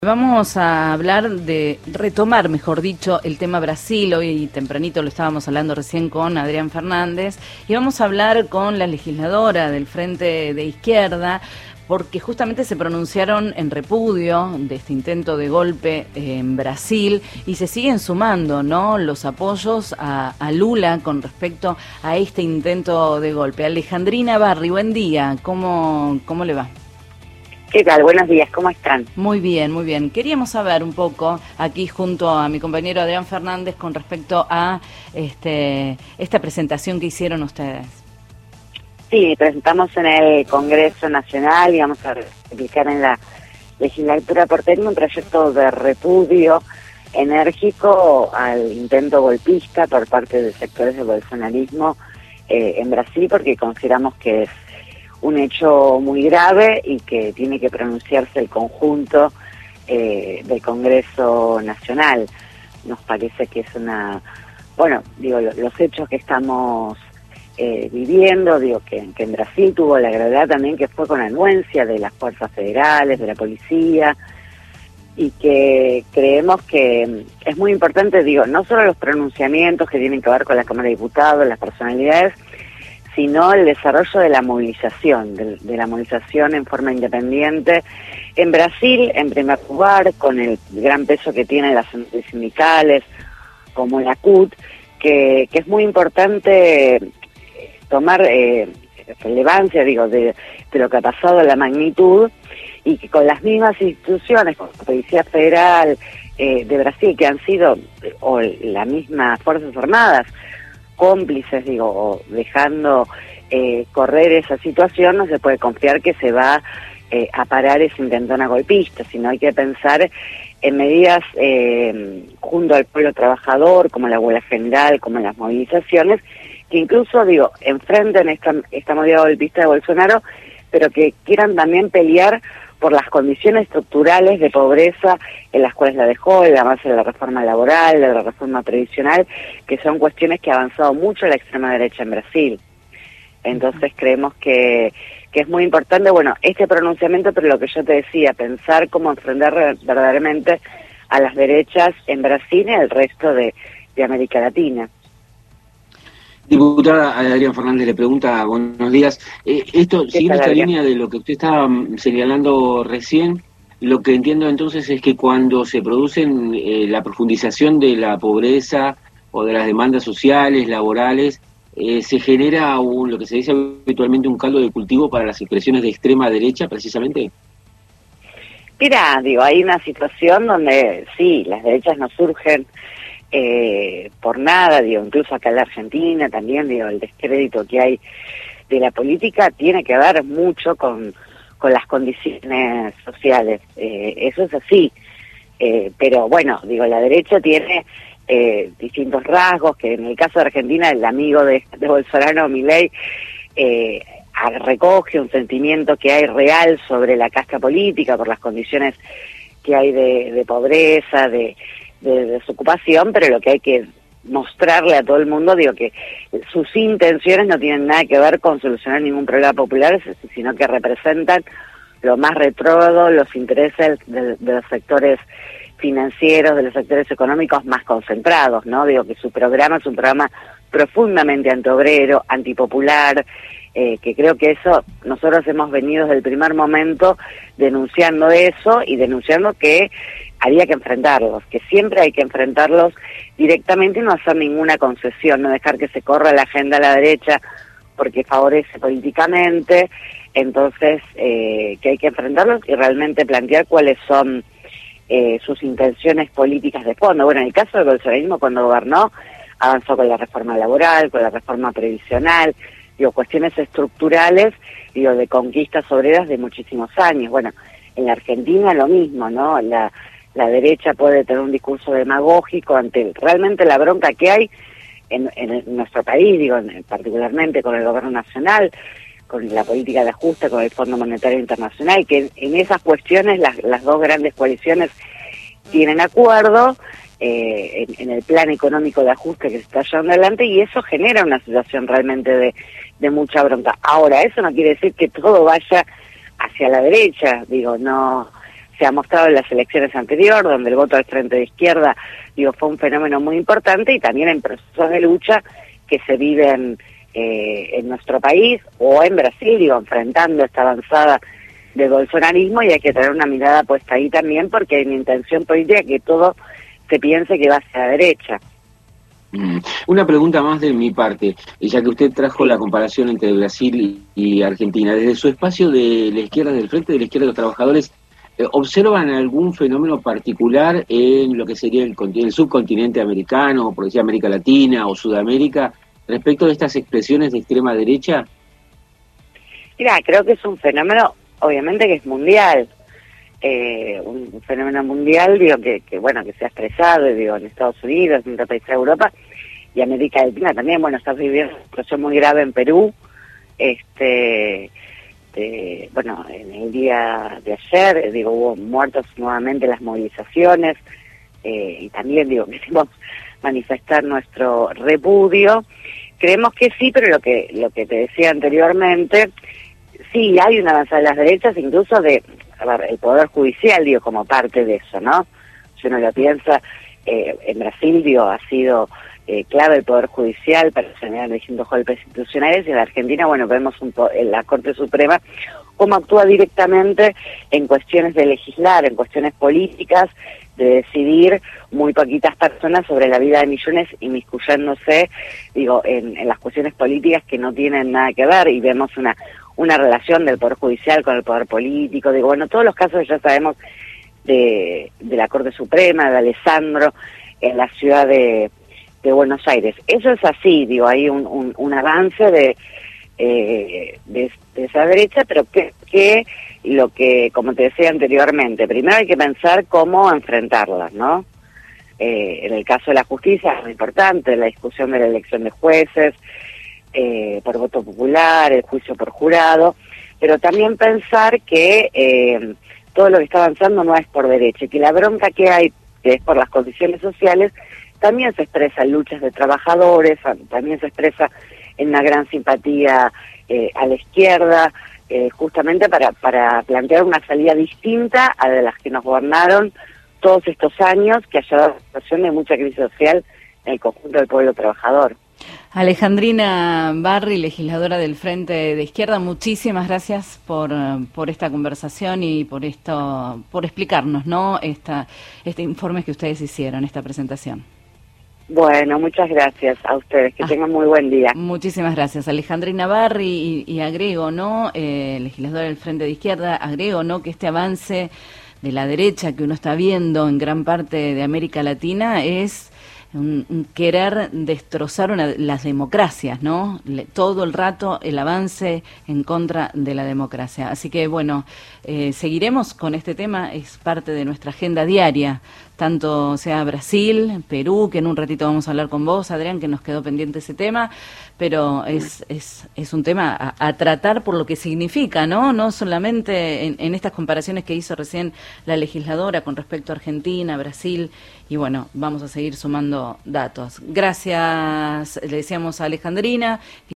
Vamos a hablar de retomar, mejor dicho, el tema Brasil. Hoy tempranito lo estábamos hablando recién con Adrián Fernández y vamos a hablar con la legisladora del Frente de Izquierda porque justamente se pronunciaron en repudio de este intento de golpe en Brasil y se siguen sumando, ¿no?, los apoyos a Lula con respecto a este intento de golpe. Alejandrina Barri, buen día, ¿cómo le va? ¿Qué tal? Buenos días, ¿cómo están? Muy bien, muy bien. Queríamos saber un poco, aquí junto a mi compañero Adrián Fernández, con respecto a esta presentación que hicieron ustedes. Sí, presentamos en el Congreso Nacional y vamos a explicar en la legislatura porteña un proyecto de repudio enérgico al intento golpista por parte de sectores del bolsonarismo en Brasil, porque consideramos que es un hecho muy grave y que tiene que pronunciarse el conjunto del Congreso Nacional. Nos parece que es los hechos que estamos viviendo, que en Brasil tuvo la gravedad también que fue con anuencia de las fuerzas federales, de la policía, y que creemos que es muy importante, no solo los pronunciamientos que tienen que ver con la Cámara de Diputados, las personalidades, sino el desarrollo de la movilización, de la movilización en forma independiente. En Brasil, en primer lugar, con el gran peso que tienen las sindicales, como la CUT, que es muy importante tomar relevancia, de lo que ha pasado, la magnitud, y que con las mismas instituciones, como la Policía Federal de Brasil, que han sido, o las mismas Fuerzas Armadas, cómplices, o dejando correr esa situación, no se puede confiar que se va a parar ese intentona golpista, sino hay que pensar en medidas junto al pueblo trabajador, como la huelga general, como las movilizaciones, que incluso, enfrenten esta movida golpista de Bolsonaro, pero que quieran también pelear por las condiciones estructurales de pobreza en las cuales la dejó, el avance de la reforma laboral, de la reforma previsional, que son cuestiones que ha avanzado mucho la extrema derecha en Brasil. Entonces creemos que es muy importante, este pronunciamiento, pero lo que yo te decía, pensar cómo enfrentar verdaderamente a las derechas en Brasil y en el resto de América Latina. Diputada Adrián Fernández le pregunta, buenos días. Siguiendo esta línea de lo que usted estaba señalando recién, lo que entiendo entonces es que cuando se producen la profundización de la pobreza o de las demandas sociales, laborales, se genera lo que se dice habitualmente un caldo de cultivo para las expresiones de extrema derecha, precisamente. Mira, hay una situación donde sí, las derechas no surgen por nada, incluso acá en la Argentina también, el descrédito que hay de la política tiene que ver mucho con las condiciones sociales, eso es así, pero la derecha tiene distintos rasgos, que en el caso de Argentina el amigo de Bolsonaro, Milei, recoge un sentimiento que hay real sobre la casta política por las condiciones que hay de pobreza, de desocupación, pero lo que hay que mostrarle a todo el mundo, que sus intenciones no tienen nada que ver con solucionar ningún problema popular, sino que representan lo más retrógrado, los intereses de los sectores financieros, de los sectores económicos más concentrados, ¿no? Que su programa es un programa profundamente antiobrero, antipopular, que creo que eso, nosotros hemos venido desde el primer momento denunciando eso y denunciando que había que enfrentarlos, que siempre hay que enfrentarlos directamente y no hacer ninguna concesión, no dejar que se corra la agenda a la derecha porque favorece políticamente, entonces que hay que enfrentarlos y realmente plantear cuáles son sus intenciones políticas de fondo. En el caso del bolsonarismo, cuando gobernó, avanzó con la reforma laboral, con la reforma previsional, cuestiones estructurales, de conquistas obreras de muchísimos años. En la Argentina lo mismo, ¿no? La derecha puede tener un discurso demagógico ante realmente la bronca que hay en nuestro país, particularmente con el gobierno nacional, con la política de ajuste, con el Fondo Monetario Internacional, que en esas cuestiones las dos grandes coaliciones tienen acuerdo en el plan económico de ajuste que se está llevando adelante, y eso genera una situación realmente de mucha bronca. Ahora, eso no quiere decir que todo vaya hacia la derecha, no se ha mostrado en las elecciones anteriores, donde el voto del Frente de Izquierda, fue un fenómeno muy importante, y también en procesos de lucha que se viven en nuestro país o en Brasil, enfrentando esta avanzada del bolsonarismo, y hay que tener una mirada puesta ahí también, porque hay una intención política que todo se piense que va hacia la derecha. Una pregunta más de mi parte, ya que usted trajo la comparación entre Brasil y Argentina. Desde su espacio de la izquierda, del Frente de la Izquierda de los Trabajadores, ¿observan algún fenómeno particular en lo que sería el subcontinente americano, o por decir América Latina o Sudamérica, respecto de estas expresiones de extrema derecha? Mira, creo que es un fenómeno, obviamente, que es mundial. Un fenómeno mundial, que se ha expresado, en Estados Unidos, en otros países de Europa y América Latina también. Está viviendo una situación muy grave en Perú. En el día de ayer, hubo muertos nuevamente en las movilizaciones, y también, quisimos manifestar nuestro repudio. Creemos que sí, pero lo que te decía anteriormente, sí, hay una avanzada de las derechas, incluso el Poder Judicial, como parte de eso, ¿no? Si uno lo piensa, en Brasil, ha sido clave el Poder Judicial para generar distintos golpes institucionales, y en la Argentina, vemos en la Corte Suprema cómo actúa directamente en cuestiones de legislar, en cuestiones políticas, de decidir muy poquitas personas sobre la vida de millones, inmiscuyéndose, en las cuestiones políticas que no tienen nada que ver, y vemos una relación del Poder Judicial con el Poder Político, todos los casos que ya sabemos de la Corte Suprema, de Alessandro, en la ciudad de Buenos Aires. Eso es así, hay un avance de esa derecha, pero que lo que, como te decía anteriormente, primero hay que pensar cómo enfrentarlas, ¿no? En el caso de la justicia es muy importante, la discusión de la elección de jueces, por voto popular, el juicio por jurado, pero también pensar que todo lo que está avanzando no es por derecha, que la bronca que hay, que es por las condiciones sociales, también se expresa en luchas de trabajadores, también se expresa en una gran simpatía a la izquierda, justamente para plantear una salida distinta a de las que nos gobernaron todos estos años, que ha llevado a una situación de mucha crisis social en el conjunto del pueblo trabajador. Alejandrina Barri, legisladora del Frente de Izquierda, muchísimas gracias por esta conversación y por explicarnos, ¿no? Este informe que ustedes hicieron, esta presentación. Bueno, muchas gracias a ustedes, que tengan muy buen día. Muchísimas gracias, Alejandrina Barri, y agrego, ¿no? Legisladora del Frente de Izquierda, agrego, ¿no?, que este avance de la derecha que uno está viendo en gran parte de América Latina es un querer destrozar las democracias, ¿no? Todo el rato el avance en contra de la democracia. Así que, seguiremos con este tema, es parte de nuestra agenda diaria, tanto sea Brasil, Perú, que en un ratito vamos a hablar con vos, Adrián, que nos quedó pendiente ese tema, pero es un tema a tratar por lo que significa, ¿no? No solamente en estas comparaciones que hizo recién la legisladora con respecto a Argentina, Brasil, y vamos a seguir sumando datos. Gracias, le decíamos a Alejandrina.